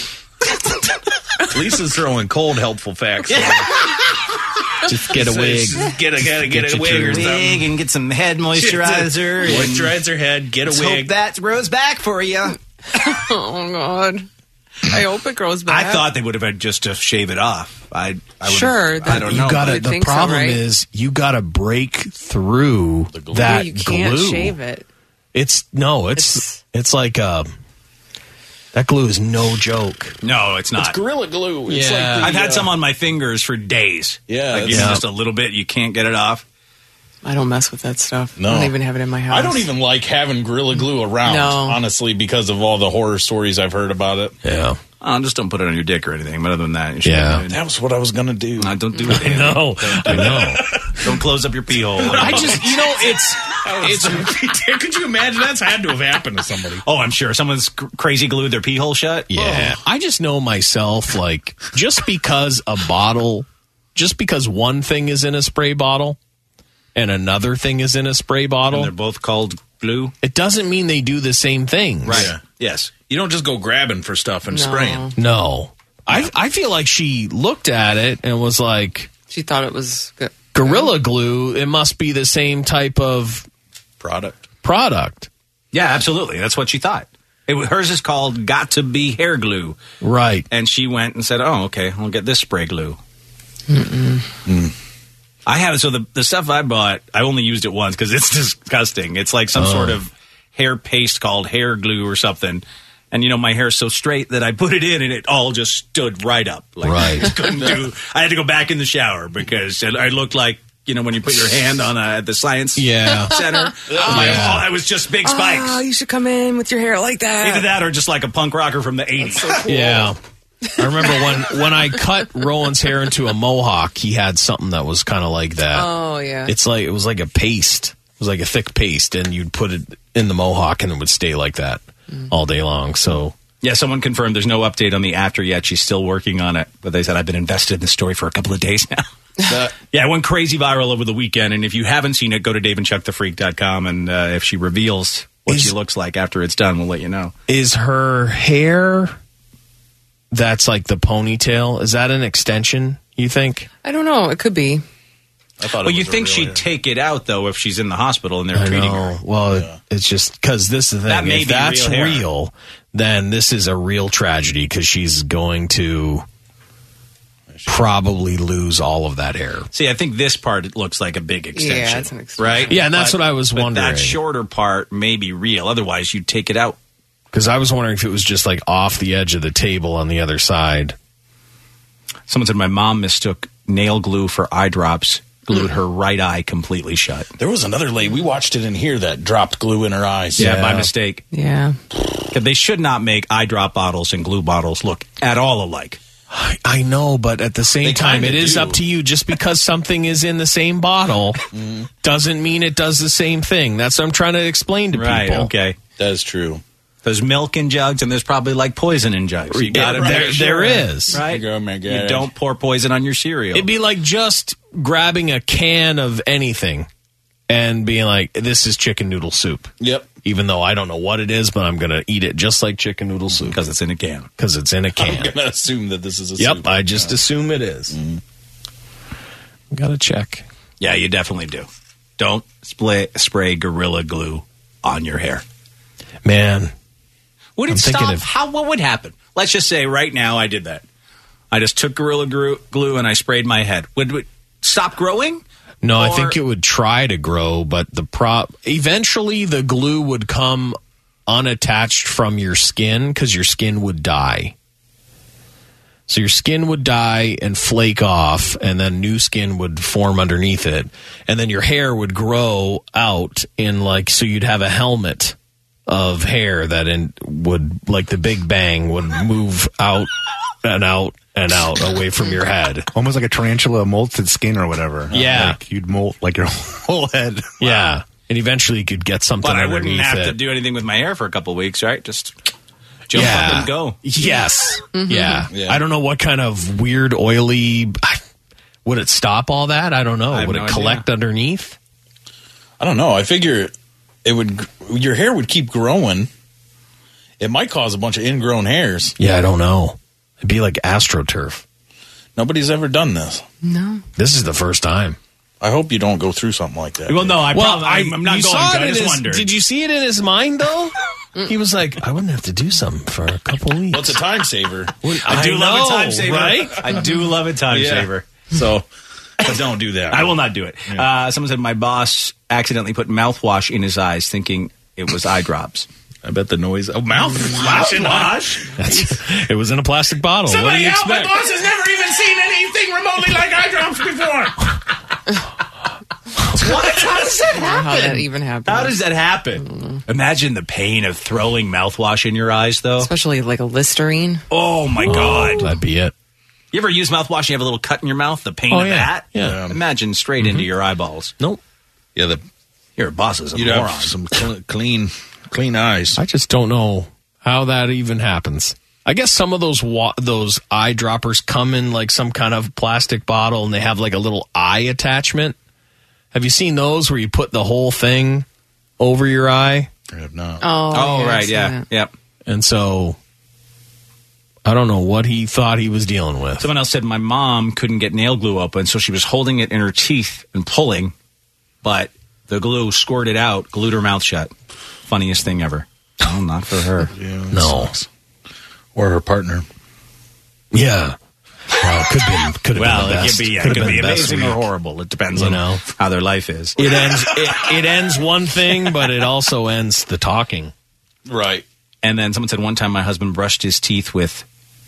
Lisa's throwing cold helpful facts. Just get a wig. Get a wig or something. Wig and get some head moisturizer. and Moisturize her head, get a let's wig. hope that grows back for you. Oh, God. I hope it grows back. I thought they would have had just to shave it off. I would Sure, I don't know. You gotta. You'd The think so, problem right? is you gotta break through that you can't glue. shave it. It's like that glue is no joke. No, it's not. It's Gorilla Glue. It's Yeah. like the, I've had some on my fingers for days. Yeah, like it's- even just a little bit, you can't get it off. I don't mess with that stuff. No. I don't even have it in my house. I don't even like having Gorilla Glue around, No. honestly, because of all the horror stories I've heard about it. Yeah. Just don't put it on your dick or anything. But other than that, you should Yeah. That was what I was going to do. No, don't do it. No, I know. Don't close up your pee hole. I just, it's Could you imagine? That's had to have happened to somebody. Oh, I'm sure someone's crazy glued their pee hole shut. yeah. I just know myself, like, just because one thing is in a spray bottle and another thing is in a spray And bottle, they're both called glue. it doesn't mean they do the same things. Right. Yeah. Yes. You don't just go grabbing for stuff and No. spraying. No. I feel like she looked at it and was like, She thought it was good. Gorilla Glue, it must be the same type of product. Yeah, absolutely. That's what she thought. Hers is called Got to Be Hair Glue. Right. And she went and said, oh, okay, I'll get this spray glue. I have so the stuff I bought, I only used it once because it's disgusting. It's like some sort of hair paste called hair glue or something. And my hair's so straight that I put it in and it all just stood right up. Like, Right. I had to go back in the shower because I looked like when you put your hand on at the science center. I was just big spikes. Oh, you should come in with your hair like that. Either that or just like a punk rocker from the 80s. So cool. Yeah. I remember when I cut Rowan's hair into a mohawk, he had something that was kind of like that. Oh, yeah. It was like a paste. It was like a thick paste, and you'd put it in the mohawk, and it would stay like that all day long. So yeah, someone confirmed there's no update on the after yet. She's still working on it, but they said I've been invested in the story for a couple of days now. Yeah, it went crazy viral over the weekend, and if you haven't seen it, go to daveandchuckthefreak.com, and if she reveals what she looks like after it's done, we'll let you know. Is her hair that's like the ponytail, is that an extension, you think? I don't know. It could be. I thought. Well, you think she'd take it out though if she's in the hospital and they're treating her? Well, it's just because this is the thing. That may if be that's real hair. real, then this is a real tragedy because she's going to probably lose all of that hair. See, I think this part looks like a big extension. Yeah, it's an extension. Right? Yeah, and that's what I was but wondering. That shorter part may be real. Otherwise, you'd take it out. Because I was wondering if it was just like off the edge of the table on the other side. Someone said my mom mistook nail glue for eye drops, glued her right eye completely shut. There was another lady, we watched it in here, that dropped glue in her eyes. Yeah, by mistake. Yeah. They should not make eye drop bottles and glue bottles look at all alike. I know, but at the same time, it is do. up to you. Just because something is in the same bottle doesn't mean it does the same thing. That's what I'm trying to explain to people. Okay. That's true. There's milk in jugs, and there's probably like poison in jugs. You got it. There is. Right? Oh my God. You don't pour poison on your cereal. It'd be like just grabbing a can of anything and being like, this is chicken noodle soup. Yep. Even though I don't know what it is, but I'm going to eat it just like chicken noodle soup. Because it's in a can. Because it's in a can. I'm going to assume that this is a Yep, soup. I just assume it is. Got to check. Yeah, you definitely do. Don't spray Gorilla Glue on your hair. Man. Would I'm it thinking stop? What would happen? Let's just say right now I did that. I just took Gorilla Glue and I sprayed my head. Would it stop growing? No, I think it would try to grow, but eventually the glue would come unattached from your skin because your skin would die. So your skin would die and flake off, and then new skin would form underneath it. And then your hair would grow out so you'd have a helmet of hair that would, like the Big Bang, would move out and out and out away from your head. Almost like a tarantula molted skin or whatever. Yeah. Like you'd molt like your whole head. Yeah. And eventually you could get something But I underneath wouldn't have it. to do anything with my hair for a couple of weeks, right? Just jump up and go. Yes. Mm-hmm. Yeah. I don't know what kind of weird oily... Would it stop all that? I don't know. Would it collect underneath? I don't know. I figure it would. Your hair would keep growing. It might cause a bunch of ingrown hairs. Yeah, I don't know. It'd be like AstroTurf. Nobody's ever done this. No. This is the first time. I hope you don't go through something like that. Well, no, I'm not you going saw to. it I in just his- wondered. Did you see it in his mind, though? He was like, I wouldn't have to do something for a couple weeks. Well, it's a time saver. I do love a time saver. right? I do love a time saver. So, but don't do that. I will not do it. Someone said my boss accidentally put mouthwash in his eyes thinking it was eye drops. I bet the noise. Oh, mouthwash. It was in a plastic bottle. Somebody what do you else, my expect? boss has never even seen anything remotely like eye drops before. What? How does that happen? How that even happens. How does that happen? Imagine the pain of throwing mouthwash in your eyes, though. Especially like a Listerine. Oh, my God. That'd be it. You ever use mouthwash and you have a little cut in your mouth? The pain of that? Yeah. Imagine straight into your eyeballs. Nope. Yeah, Your boss is a you'd moron. have some clean eyes. I just don't know how that even happens. I guess some of those eyedroppers come in like some kind of plastic bottle and they have like a little eye attachment. Have you seen those where you put the whole thing over your eye? I have not. Oh, right, yeah. Yep. And so I don't know what he thought he was dealing with. Someone else said my mom couldn't get nail glue open, so she was holding it in her teeth and pulling, but the glue squirted out, glued her mouth shut. Funniest thing ever. Oh, not for her. Yeah, that No. sucks. Or her partner. Yeah. Well, could have been Well, the best. it Could could have be been the best amazing or week. horrible. It depends You on know. how their life is. It ends one thing, but it also ends the talking. Right. And then someone said one time my husband brushed his teeth with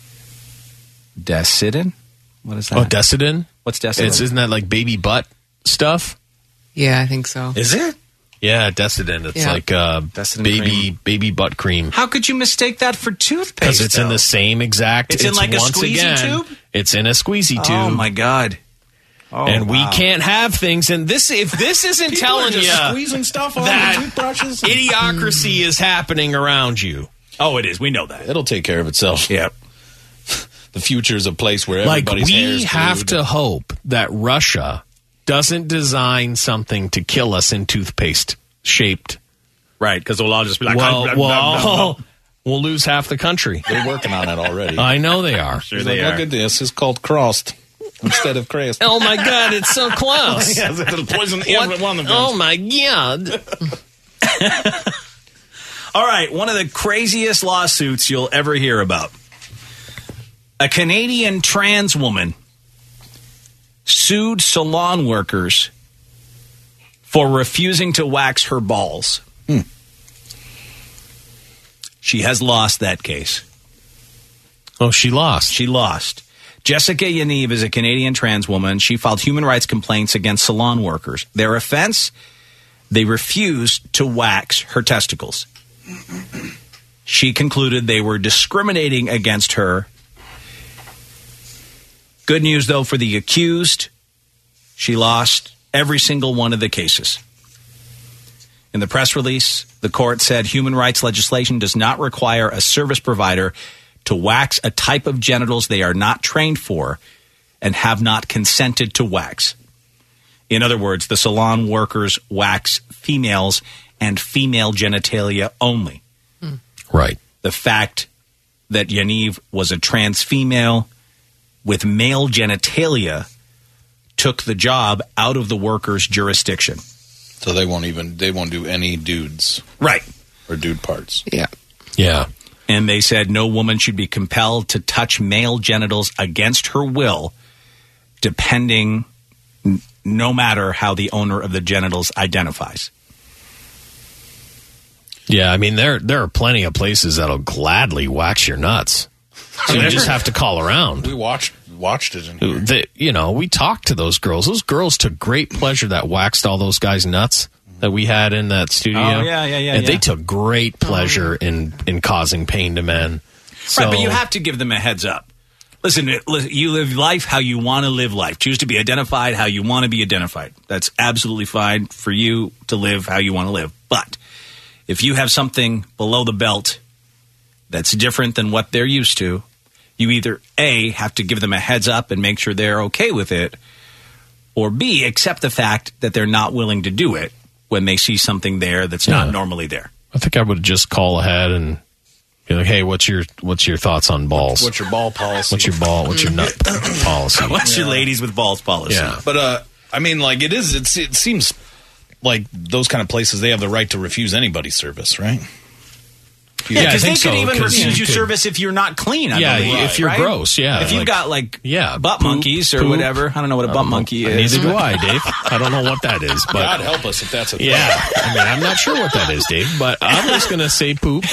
Decidin. What is that? Oh, Decidin? What's Decidin? Isn't that like baby butt stuff? Yeah, I think so. Is it? Yeah, Decidin. It's Yeah. like Decidin baby butt cream. How could you mistake that for toothpaste? Because it's in though? the same exact. It's in like a once squeezy again, tube? It's in a squeezy tube. Oh my God! Oh, and we wow. can't have things. And if this isn't People telling are just you squeezing stuff on that the toothbrushes. idiocracy is happening around you. Oh, it is. We know that. It'll take care of itself. Yeah. The future is a place where Like everybody's hair we is have glued. to hope that Russia doesn't design something to kill us in toothpaste shaped. Right, because we'll all just be like, We'll lose half the country. They're working on it already. I know they are. Sure He's they like, are. look at this. It's called crossed instead of crest. Oh my God, it's so close. Yeah, it'll poison one of them. Oh my God. All right, one of the craziest lawsuits you'll ever hear about. A Canadian trans woman sued salon workers for refusing to wax her balls. She has lost that case. Oh, she lost. She lost. Jessica Yaniv is a Canadian trans woman. She filed human rights complaints against salon workers. Their offense? They refused to wax her testicles. She concluded they were discriminating against her Good news, though, for the accused. She lost every single one of the cases. In the press release, the court said human rights legislation does not require a service provider to wax a type of genitals they are not trained for and have not consented to wax. In other words, the salon workers wax females and female genitalia only. Right. The fact that Yaniv was a trans female with male genitalia took the job out of the workers' jurisdiction. So they won't do any dudes. Right. Or dude parts. Yeah. Yeah. And they said no woman should be compelled to touch male genitals against her will, depending, no matter how the owner of the genitals identifies. Yeah, I mean, there are plenty of places that'll gladly wax your nuts. So you just have to call around. We watched it in here. We talked to those girls. Those girls took great pleasure that waxed all those guys' nuts that we had in that studio. Oh, yeah. And they took great pleasure in causing pain to men. So, right, but you have to give them a heads up. Listen, you live life how you want to live life. Choose to be identified how you want to be identified. That's absolutely fine for you to live how you want to live. But if you have something below the belt that's different than what they're used to, you either A, have to give them a heads up and make sure they're okay with it, or B, accept the fact that they're not willing to do it when they see something there that's not normally there. I think I would just call ahead and be like, hey, what's your thoughts on balls? What's your ball policy? What's your nut policy? What's your ladies with balls policy? Yeah. But, I mean, like, it seems like those kind of places, they have the right to refuse anybody's service, right? Yeah, because they could even refuse you service if you're not clean. I believe, if you're gross. Yeah, if you've got butt monkeys or whatever. I don't know what a butt monkey is. Neither do I, Dave. I don't know what that is. But God help us if that's a thing. Yeah, I mean, I'm not sure what that is, Dave. But I'm just gonna say poop.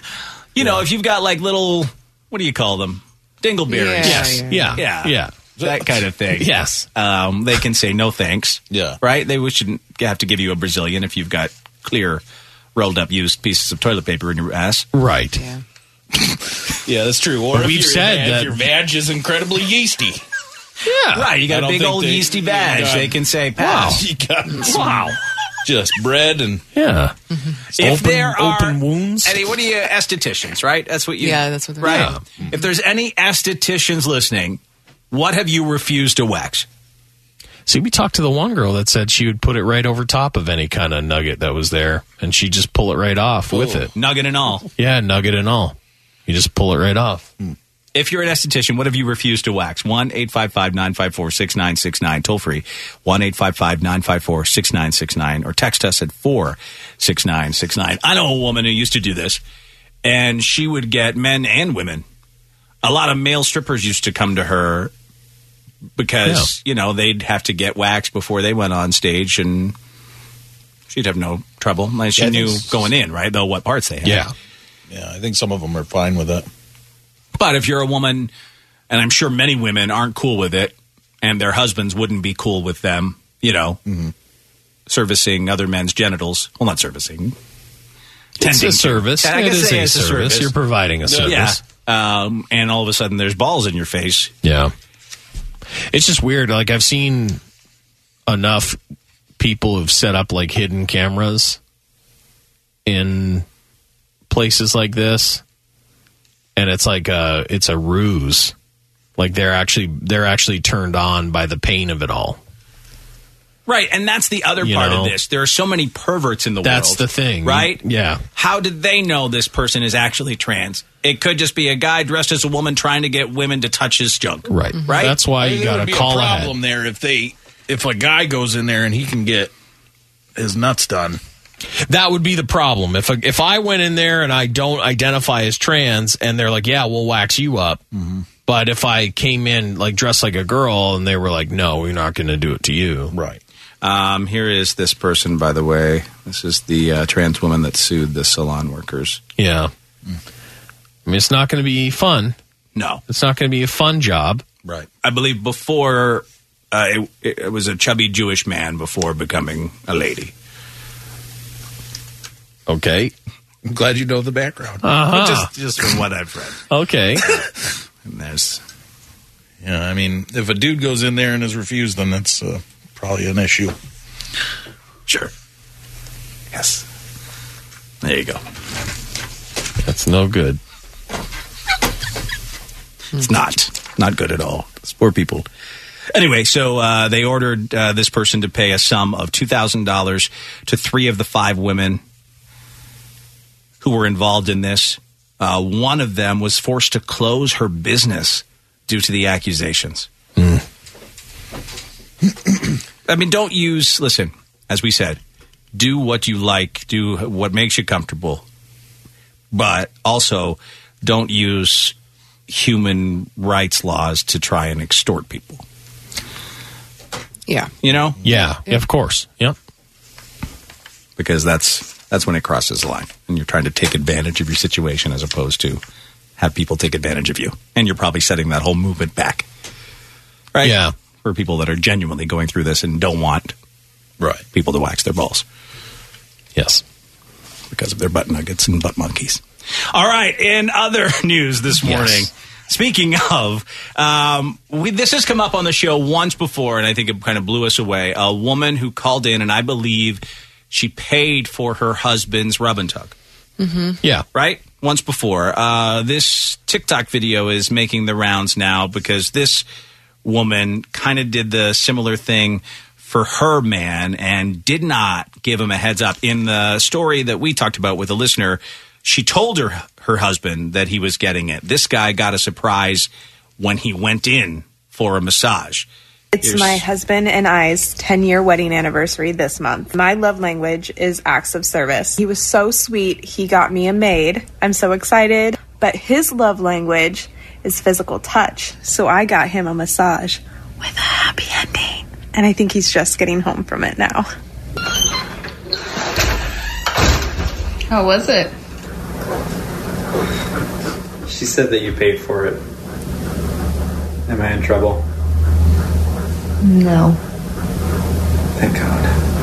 If you've got like little, what do you call them? Dingleberries. Yeah. That kind of thing. Yes. They can say no thanks. Yeah. Right? They shouldn't have to give you a Brazilian if you've got clear, rolled up used pieces of toilet paper in your ass. Right. Yeah. Yeah, that's true. Or we've said that your vag is incredibly yeasty. Yeah. Right. You got a big old yeasty vag. They can say, pass. Wow. Just bread and... Yeah. If there are... Open wounds. Eddie, what are you... Estheticians, right? That's what you... Yeah, that's what they're right. doing. If there's any estheticians listening, what have you refused to wax? See, we talked to the one girl that said she would put it right over top of any kind of nugget that was there, and she'd just pull it right off with it. Nugget and all. Yeah, nugget and all. You just pull it right off. If you're an esthetician, what have you refused to wax? 1-855-954-6969. Toll free. 1-855-954-6969. Or text us at 46969. I know a woman who used to do this, and she would get men and women. A lot of male strippers used to come to her because, they'd have to get waxed before they went on stage, and she'd have no trouble. She knew going in, right, though, what parts they had. Yeah. Yeah, I think some of them are fine with that. But if you're a woman, and I'm sure many women aren't cool with it, and their husbands wouldn't be cool with them, servicing other men's genitals. Well, not servicing. It's a service. I guess it is a service. You're providing a service. Yeah. And all of a sudden there's balls in your face. Yeah. It's just weird. Like, I've seen enough people who've set up like hidden cameras in places like this, and it's like it's a ruse. Like, they're actually turned on by the pain of it all. Right, and that's the other part of this. There are so many perverts in the world. That's the thing. Right? Yeah. How did they know this person is actually trans? It could just be a guy dressed as a woman trying to get women to touch his junk. Right. Right? That's why you got to call ahead. There's a problem there if a guy goes in there and he can get his nuts done. That would be the problem. If I went in there and I don't identify as trans and they're like, yeah, we'll wax you up. Mm-hmm. But if I came in like dressed like a girl and they were like, no, we're not going to do it to you. Right. Here is this person, by the way. This is the trans woman that sued the salon workers. Yeah. I mean, it's not going to be fun. No. It's not going to be a fun job. Right. I believe before, it was a chubby Jewish man before becoming a lady. Okay. I'm glad you know the background. Uh-huh. Just from what I've read. Okay. And there's Yeah, I mean, if a dude goes in there and is refused, then that's probably an issue. Sure. Yes. There you go. That's no good. It's not good at all. It's poor people. Anyway, so they ordered this person to pay a sum of $2,000 to 3 of the 5 women who were involved in this. One of them was forced to close her business due to the accusations. I mean, listen, as we said, do what you like, do what makes you comfortable, but also don't use human rights laws to try and extort people. Yeah. You know? Yeah, of course. Yep. Because that's when it crosses the line, and you're trying to take advantage of your situation as opposed to have people take advantage of you. And you're probably setting that whole movement back. Right? Yeah. For people that are genuinely going through this and don't want people to wax their balls. Yes. Because of their butt nuggets and butt monkeys. All right, in other news this morning, speaking of, this has come up on the show once before, and I think it kind of blew us away. A woman who called in, and I believe she paid for her husband's rub and tug. Mm-hmm. Yeah. Right? Once before. This TikTok video is making the rounds now because this woman kind of did the similar thing for her man and did not give him a heads up. In the story that we talked about with a listener, she told her husband that he was getting it. This guy got a surprise when he went in for a massage. It's my husband and I's 10-year wedding anniversary this month. My love language is acts of service. He was so sweet. He got me a maid. I'm so excited. But his love language is physical touch. So I got him a massage with a happy ending. And I think he's just getting home from it now. How was it? She said that you paid for it. Am I in trouble? No. Thank God.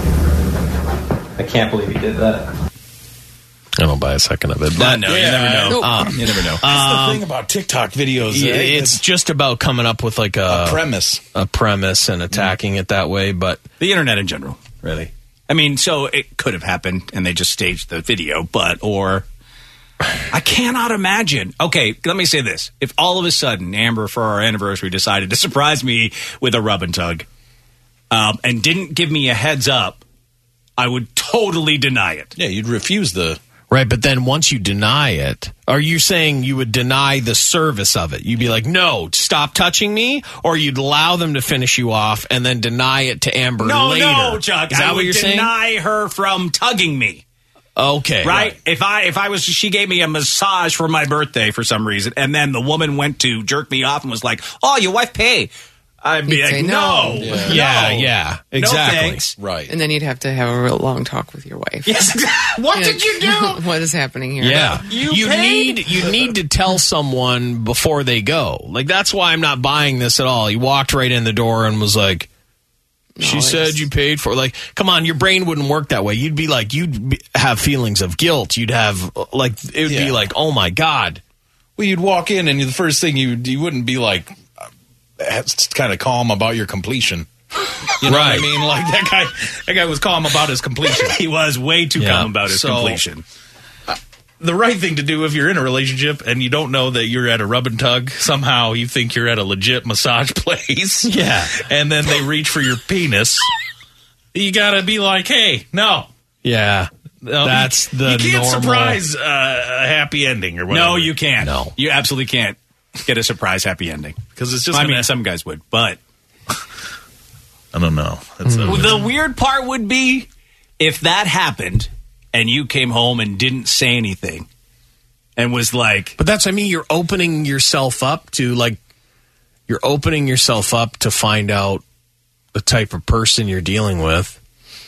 I can't believe you did that. I don't buy a second of it. But No, you never know. You never know. That's the thing about TikTok videos. It's just about coming up with like a premise and attacking it that way. But the internet in general, really. I mean, so it could have happened and they just staged the video, or I cannot imagine. Okay, let me say this. If all of a sudden Amber, for our anniversary, decided to surprise me with a rub and tug and didn't give me a heads up, I would totally deny it. Yeah, you'd refuse the... Right, but then once you deny it, are you saying you would deny the service of it? You'd be like, no, stop touching me? Or you'd allow them to finish you off and then deny it to Amber later? No, Chuck. Is that I what would you're saying? deny her from tugging me. Okay. Right? If I was, she gave me a massage for my birthday for some reason, and then the woman went to jerk me off and was like, oh, your wife paid. I'd be You'd like, say no. Yeah, exactly. No thanks. Right. And then you'd have to have a real long talk with your wife. Yes. What did you do? What is happening here? Yeah. You need to tell someone before they go. Like, that's why I'm not buying this at all. He walked right in the door and was like, she said you paid for it. Like, come on, your brain wouldn't work that way. You'd be like, have feelings of guilt. You'd have, like, it would be like, oh my God. Well, you'd walk in and the first thing you wouldn't be like, kind of calm about your completion. You know what I mean? Like, that guy was calm about his completion. He was way too calm about his completion. The right thing to do if you're in a relationship and you don't know that you're at a rub and tug, somehow you think you're at a legit massage place. Yeah. And then they reach for your penis. You got to be like, hey, no. Yeah. That's the You can't normal. surprise a happy ending or whatever. No, you can't. No. You absolutely can't get a surprise happy ending. Because it's just I mean, some guys would, but I don't know. The weird part would be if that happened and you came home and didn't say anything and was like... But that's, I mean, you're opening yourself up to find out the type of person you're dealing with.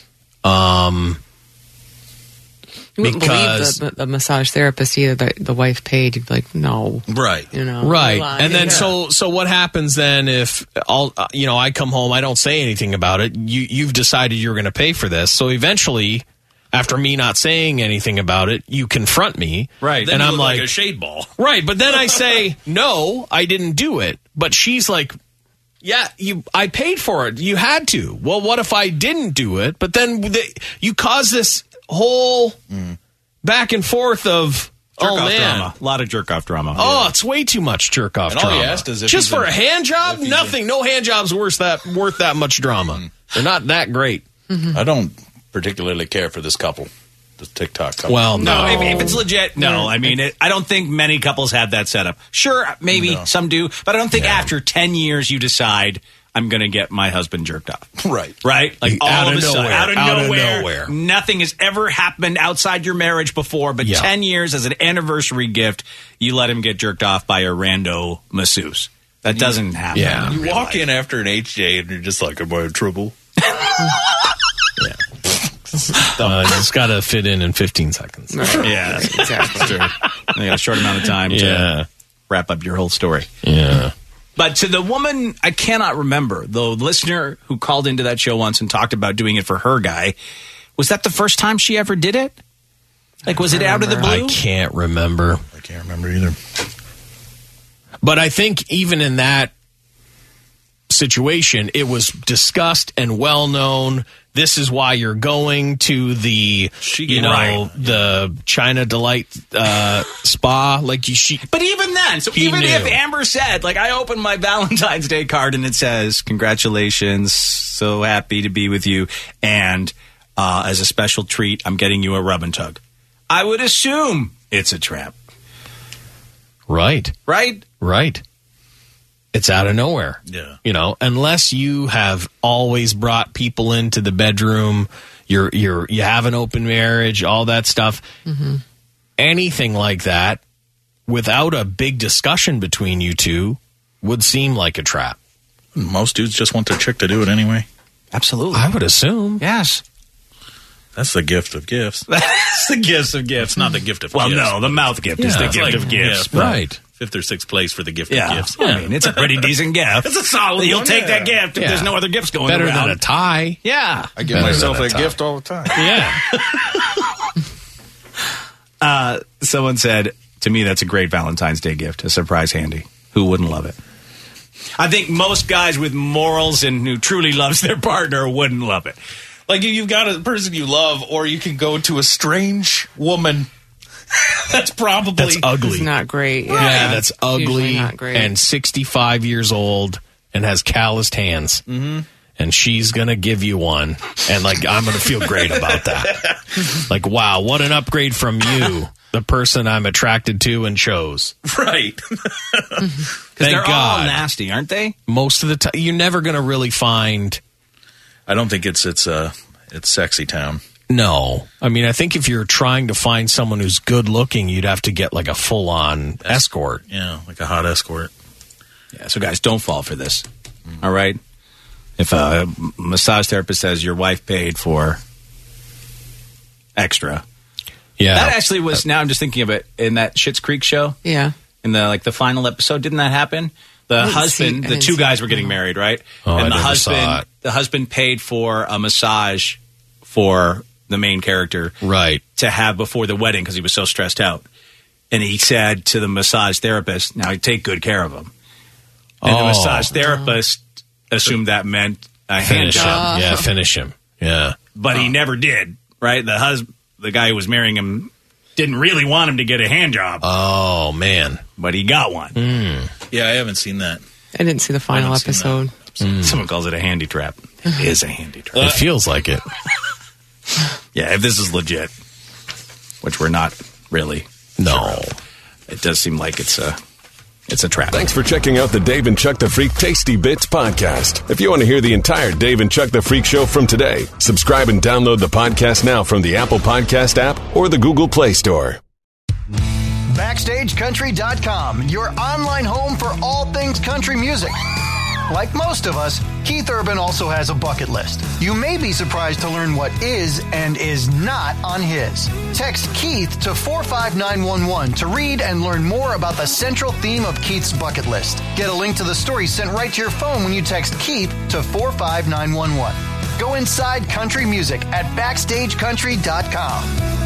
You wouldn't believe the massage therapist either. The wife paid. You'd be like, no, right, you know, right. And then so what happens then if I come home, I don't say anything about it. You've decided you're going to pay for this. So eventually, after me not saying anything about it, you confront me, right? Then and you I'm look like a shade ball, right? But then I say, no, I didn't do it. But she's like, yeah, I paid for it. You had to. Well, what if I didn't do it? But then you cause this whole back and forth of jerk-off drama. A lot of jerk-off drama. Oh, it's way too much jerk-off drama. All he asked is if just for a hand job? Nothing. No hand job's worth that much drama. They're not that great. I don't particularly care for this couple, the TikTok couple. Well, no. If it's legit, no. I mean, I don't think many couples have that setup. Sure, maybe some do, but I don't think after 10 years you decide, I'm going to get my husband jerked off. Right. Like out of of sudden, nowhere. out of nowhere. Nothing has ever happened outside your marriage before, but 10 years as an anniversary gift, you let him get jerked off by a rando masseuse. That doesn't happen. Yeah. You walk in after an HJ and you're just like, am I in trouble? It's got to fit in 15 seconds. Yeah, exactly. You got a short amount of time to wrap up your whole story. Yeah. But to the woman, I cannot remember, the listener who called into that show once and talked about doing it for her guy, was that the first time she ever did it? Like, was it out of the blue? I can't remember. I can't remember either. But I think even in that situation, it was discussed and well known. This is why you're going to the, the China Delight spa. But even then, so even if Amber said, like, I opened my Valentine's Day card and it says, congratulations, so happy to be with you, and as a special treat, I'm getting you a rub and tug, I would assume it's a trap. Right. It's out of nowhere. Yeah. Unless you have always brought people into the bedroom, you have an open marriage, all that stuff. Mm-hmm. Anything like that, without a big discussion between you two, would seem like a trap. Most dudes just want their chick to do it anyway. Absolutely. I would assume. Yes. That's the gift of gifts. That's the gift of gifts, not the gift of gifts. Well, no, the mouth gift is the gift of gifts. Right. Fifth or sixth place for the gift of gifts. I mean, it's a pretty decent gift. It's a solid You'll one, take that gift if there's no other gifts going Better around. than a tie. Yeah. I give myself a gift all the time. Yeah. Someone said, to me, that's a great Valentine's Day gift, a surprise handy. Who wouldn't love it? I think most guys with morals and who truly loves their partner wouldn't love it. Like, you've got a person you love, or you can go to a strange woman. That's ugly. It's not great. Yeah, that's ugly not great. and 65 years old and has calloused hands. Mm-hmm. And she's going to give you one. And, I'm going to feel great about that. Like, wow, what an upgrade from you, the person I'm attracted to and chose. Right. Because they're all nasty, aren't they? Most of the time. You're never going to really find... I don't think it's sexy town. No. I mean, I think if you're trying to find someone who's good looking, you'd have to get like a full-on escort. Yeah, like a hot escort. Yeah, so guys, don't fall for this. All right? If a massage therapist says your wife paid for extra. Yeah. That actually was, now I'm just thinking of it, in that Schitt's Creek show. Yeah. In the final episode, didn't that happen? The husband, the two guys were getting married, right? Oh, and the husband paid for a massage for the main character, right, to have before the wedding because he was so stressed out. And he said to the massage therapist, "Now take good care of him." And the massage therapist assumed that meant a hand job. Yeah, finish him. Yeah, but he never did. Right, the guy who was marrying him didn't really want him to get a hand job. Oh man, but he got one. Yeah, I haven't seen that. I didn't see the final episode. Someone calls it a handy trap. It is a handy trap. It feels like it. Yeah, if this is legit, which we're not really. No. Sure. It does seem like it's a trap. Thanks for checking out the Dave and Chuck the Freak Tasty Bits podcast. If you want to hear the entire Dave and Chuck the Freak show from today, subscribe and download the podcast now from the Apple Podcast app or the Google Play Store. BackstageCountry.com, your online home for all things country music. Like most of us, Keith Urban also has a bucket list. You may be surprised to learn what is and is not on his. Text Keith to 45911 to read and learn more about the central theme of Keith's bucket list. Get a link to the story sent right to your phone when you text Keith to 45911. Go inside country music at BackstageCountry.com.